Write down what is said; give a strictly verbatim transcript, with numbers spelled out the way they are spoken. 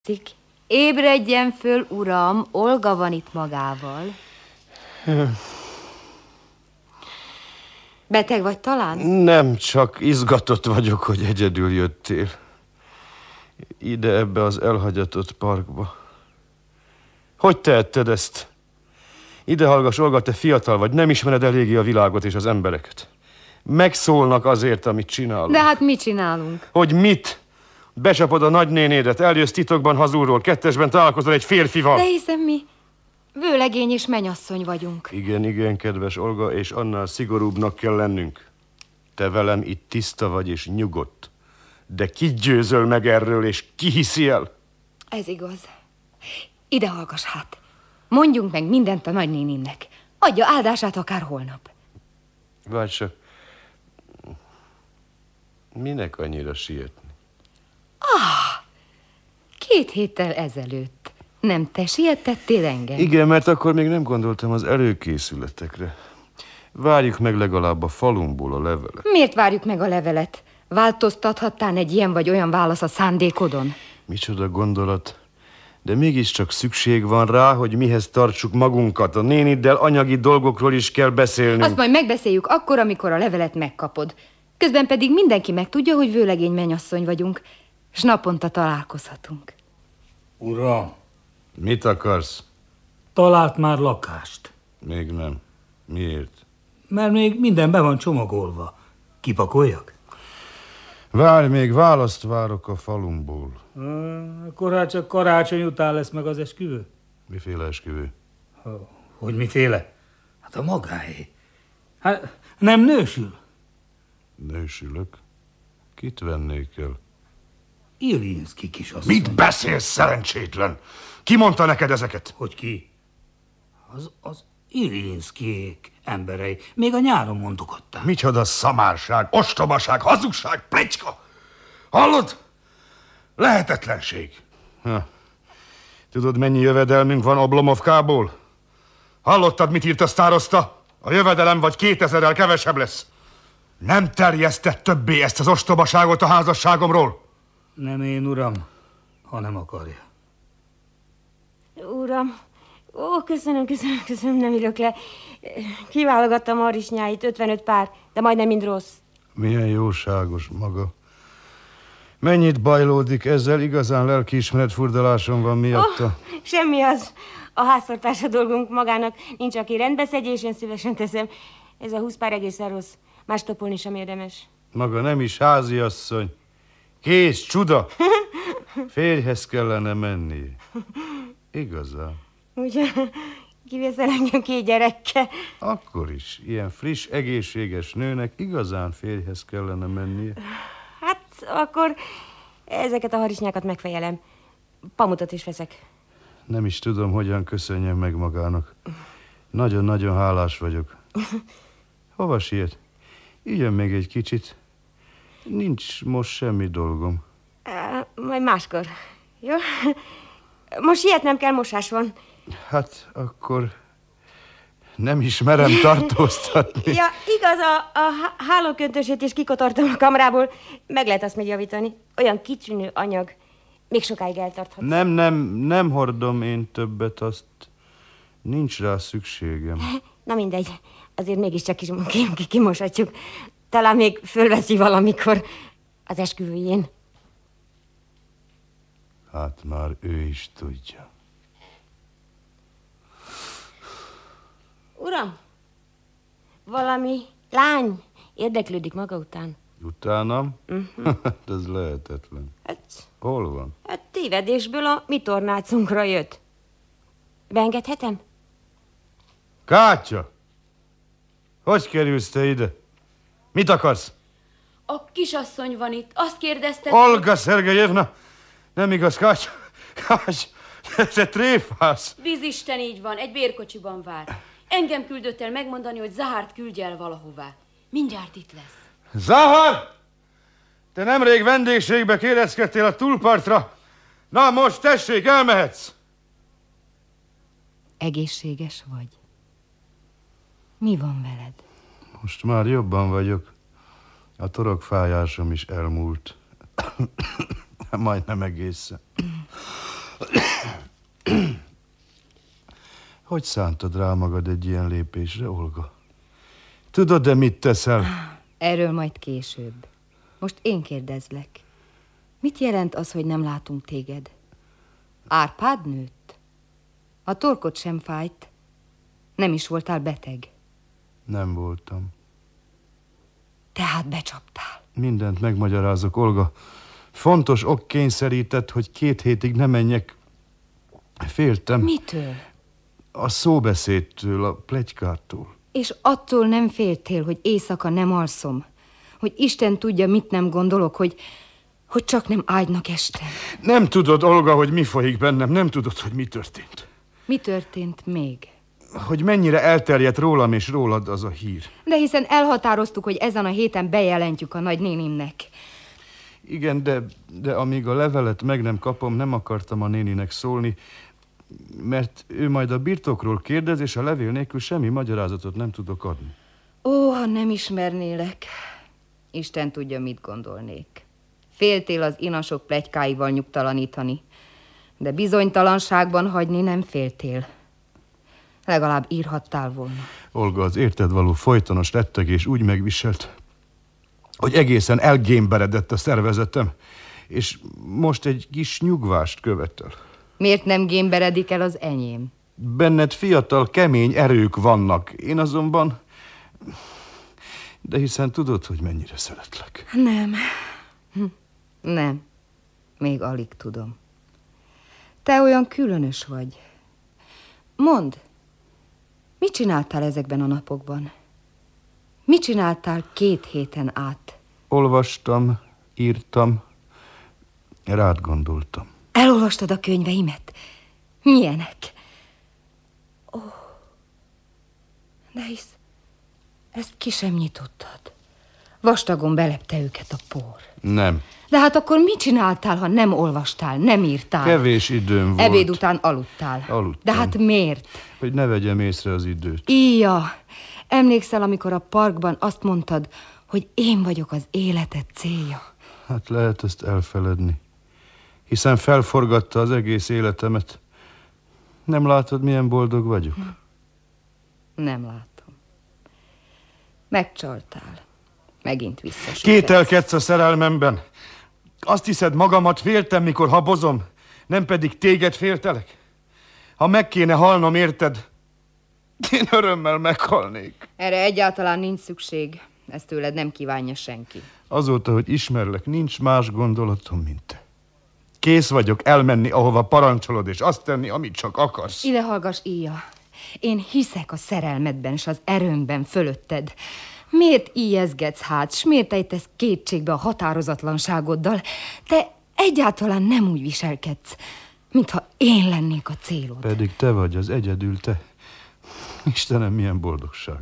Ébredjen föl, uram, Olga van itt magával. Beteg vagy talán? Nem, csak izgatott vagyok, hogy egyedül jöttél. Ide, ebbe az elhagyatott parkba. Hogy tehetted ezt? Ide hallgass, Olga, te fiatal vagy, nem ismered eléggé a világot és az embereket. Megszólnak azért, amit csinálunk. De hát mit csinálunk? Hogy mit? Becsapod a nagynénédet, eljössz titokban hazulról, kettesben találkozol egy férfival. De hiszem mi vőlegény és menyasszony vagyunk. Igen, igen, kedves Olga, és annál szigorúbbnak kell lennünk. Te velem itt tiszta vagy és nyugodt. De ki győzöl meg erről, és ki hiszi el? Ez igaz. Ide hallgass hát. Mondjunk meg mindent a nagynéninnek. Adja áldását akár holnap. Vagy csak... Minek annyira sietni? Ah, két héttel ezelőtt. Nem te sietettél engem? Igen, mert akkor még nem gondoltam az előkészületekre. Várjuk meg legalább a falumból a levelet. Miért várjuk meg a levelet? Változtathattán egy ilyen vagy olyan válasz a szándékodon? Micsoda gondolat. De mégiscsak szükség van rá, hogy mihez tartsuk magunkat. A néniddel anyagi dolgokról is kell beszélnünk. Azt majd megbeszéljük akkor, amikor a levelet megkapod. Közben pedig mindenki megtudja, hogy vőlegény menyasszony vagyunk, s naponta találkozhatunk. Uram! Mit akarsz? Talált már lakást? Még nem. Miért? Mert még minden be van csomagolva. Kipakoljak? Várj, még választ várok a falumból. Akkor hát csak karácsony után lesz meg az esküvő? Miféle esküvő? Hogy miféle? Hát a magáé. Hát nem nősül? Nősülök? Kit vennék el? Ilinszki kisasszony. Mit beszélsz, szerencsétlen? Ki mondta neked ezeket? Hogy ki? Az, az Ilinszkiék emberei. Még a nyáron mondogatták. Micsoda szamárság, ostobaság, hazugság, plecska! Hallod? Lehetetlenség. Ha. Tudod, mennyi jövedelmünk van Oblomovkából? Hallottad, mit írt a sztároszta? A jövedelem vagy kétezerrel kevesebb lesz. Nem terjesztett többé ezt az ostobaságot a házasságomról? Nem én, uram, ha nem akarja. Uram, ó, köszönöm, köszönöm, köszönöm, nem írok le. Kiválogattam a harisnyáit, ötvenöt pár, de majdnem mind rossz. Milyen jóságos maga. Mennyit bajlódik ezzel, igazán lelkiismeret furdalásom van miatta. Oh, semmi az. A háztartás a dolgunk, magának nincs, aki rendbe szedje, és én szívesen teszem. Ez a húsz pár egészen rossz. Más topolni sem érdemes. Maga nem is háziasszony. Kész, csuda! Férjhez kellene menni. Igazán. Ugye, kivészel engem két gyerekkel. Akkor is, ilyen friss, egészséges nőnek igazán férjhez kellene mennie. Hát, akkor ezeket a harisnyákat megfejelem. Pamutot is veszek. Nem is tudom, hogyan köszönjem meg magának. Nagyon-nagyon hálás vagyok. Hova siet? Üljön még egy kicsit. Nincs most semmi dolgom. Uh, majd máskor. Jó? Most sietnem kell, mosás van. Hát akkor nem is merem tartóztatni. Ja, igaz, a, a hálóköntösét is kikotortam a kamrából. Meg lehet azt még javítani. Olyan kitűnő anyag. Még sokáig eltarthat. Nem, nem, nem hordom én többet, azt nincs rá szükségem. Na mindegy, azért mégiscsak kis kimoshatjuk. Talán még fölveszi valamikor az esküvőjén. Hát már ő is tudja. Uram, valami lány érdeklődik maga után. Utánam? Uh-huh. Ez lehetetlen. Hát, hol van? Hát tévedésből a mi tornácunkra jött. Beengedhetem? Kátya! Hogy kerülsz te ide? Mit akarsz? A kisasszony van itt. Azt kérdezte... Olga Szergejevna! Nem igaz, Kátya! Kátya! Te tréfálsz! Vízisten, így van. Egy bérkocsiban vár. Engem küldött el megmondani, hogy Zahárt küldje el valahová. Mindjárt itt lesz. Zahar! Te nemrég vendégségbe kéreckedtél a túlpartra. Na most tessék, elmehetsz! Egészséges vagy? Mi van veled? Most már jobban vagyok. A torokfájásom is elmúlt. Majdnem egészen. Hogy szántad rá magad egy ilyen lépésre, Olga? Tudod-e, mit teszel? Erről majd később. Most én kérdezlek. Mit jelent az, hogy nem látunk téged? Árpád nőtt? A torkod sem fájt? Nem is voltál beteg? Nem voltam. Tehát becsaptál. Mindent megmagyarázok, Olga. Fontos ok kényszerített, hogy két hétig ne menjek. Féltem. Mitől? A szóbeszédtől, a pletykától. És attól nem féltél, hogy éjszaka nem alszom? Hogy Isten tudja, mit nem gondolok, hogy, hogy csak nem ágynak este? Nem tudod, Olga, hogy mi folyik bennem, nem tudod, hogy mi történt. Mi történt még? Hogy mennyire elterjedt rólam és rólad az a hír. De hiszen elhatároztuk, hogy ezen a héten bejelentjük a nagynénimnek. Igen, de, de amíg a levelet meg nem kapom, nem akartam a néninek szólni, mert ő majd a birtokról kérdez, és a levél nélkül semmi magyarázatot nem tudok adni. Ó, ha nem ismernélek. Isten tudja, mit gondolnék. Féltél az inasok pletykáival nyugtalanítani, de bizonytalanságban hagyni nem féltél. Legalább írhattál volna. Olga, az érted való folytonos rettegés úgy megviselt, hogy egészen elgémberedett a szervezetem, és most egy kis nyugvást követel. Miért nem gémberedik el az enyém? Benned fiatal, kemény erők vannak, én azonban... De hiszen tudod, hogy mennyire szeretlek. Nem. Hm. Nem. Még alig tudom. Te olyan különös vagy. Mondd, mit csináltál ezekben a napokban? Mit csináltál két héten át? Olvastam, írtam, rád gondoltam. Elolvastad a könyveimet? Milyenek? Ó, de hisz, ezt ki sem nyitottad. Vastagon belepte őket a por. Nem. De hát akkor mit csináltál, ha nem olvastál, nem írtál? Kevés időm volt. Ebéd után aludtál. Aludtam. De hát miért? Hogy ne vegyem észre az időt. Íja, emlékszel, amikor a parkban azt mondtad, hogy én vagyok az életed célja? Hát lehet ezt elfeledni. Hiszen felforgatta az egész életemet. Nem látod, milyen boldog vagyok? Nem látom. Megcsaltál. Megint visszasütesz. Kételkedsz a szerelmemben. Azt hiszed, magamat féltem, mikor habozom, nem pedig téged féltelek? Ha meg kéne halnom, érted? Én örömmel meghalnék. Erre egyáltalán nincs szükség. Ezt tőled nem kívánja senki. Azóta, hogy ismerlek, nincs más gondolatom, mint te. Kész vagyok elmenni, ahova parancsolod, és azt tenni, amit csak akarsz. Ide hallgass, Íja. Én hiszek a szerelmedben és az erőmben fölötted. Miért ijeszgetsz hát, s miért ejtesz kétségbe a határozatlanságoddal? Te egyáltalán nem úgy viselkedsz, mintha én lennék a célod. Pedig te vagy az egyedül te. Istenem, milyen boldogság.